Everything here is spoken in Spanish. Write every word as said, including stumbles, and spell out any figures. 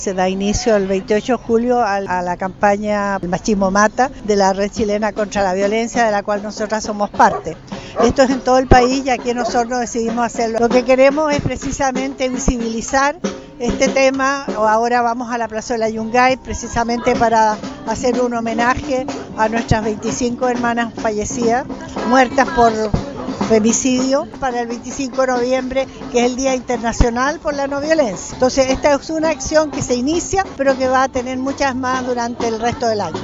Se da inicio el veintiocho de julio a la campaña El Machismo Mata de la Red Chilena contra la Violencia, de la cual nosotras somos parte. Esto es en todo el país y aquí nosotros decidimos hacerlo. Lo que queremos es precisamente visibilizar este tema. Ahora vamos a la Plazuela Yungay precisamente para hacer un homenaje a nuestras veinticinco hermanas fallecidas, muertas por femicidio, para el veinticinco de noviembre, que es el Día Internacional por la No Violencia. Entonces esta es una acción que se inicia, pero que va a tener muchas más durante el resto del año.